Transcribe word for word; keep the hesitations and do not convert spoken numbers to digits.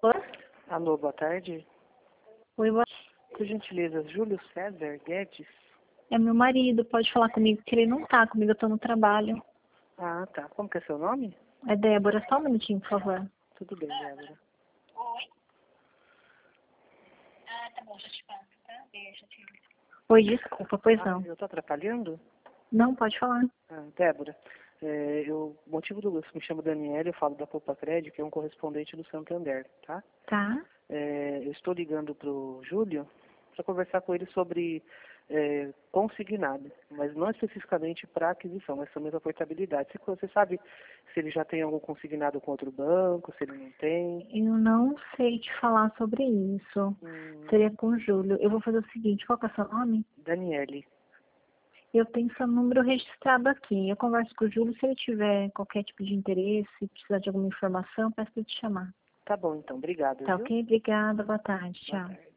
Oi? Alô, boa tarde. Oi, boa... Por gentileza, Júlio César Guedes? É meu marido, pode falar comigo, que ele não tá comigo, eu tô no trabalho. Ah, tá. Como que é seu nome? É Débora, só um minutinho, por favor. Tudo bem, Débora. Oi, desculpa, pois Ah, não. eu tô atrapalhando? Não, pode falar. Ah, Débora, é, eu, o motivo do me chamo Daniela, eu falo da Poupa Crédito, que é um correspondente do Santander, tá? Tá? É, eu estou ligando pro Júlio para conversar com ele sobre é, consignado, mas não especificamente para aquisição, mas também para portabilidade. Você, você sabe se ele já tem algum consignado com outro banco, se ele não tem? Eu não sei te falar sobre isso. Hum, Seria com o Júlio. Eu vou fazer o seguinte, qual que é o seu nome? Daniele. Eu tenho seu número registrado aqui. Eu converso com o Júlio, se ele tiver qualquer tipo de interesse, precisar de alguma informação, peço para te chamar. Tá bom, então. Obrigado, Tá viu? ok? Obrigada, boa tarde, Boa tchau. tarde.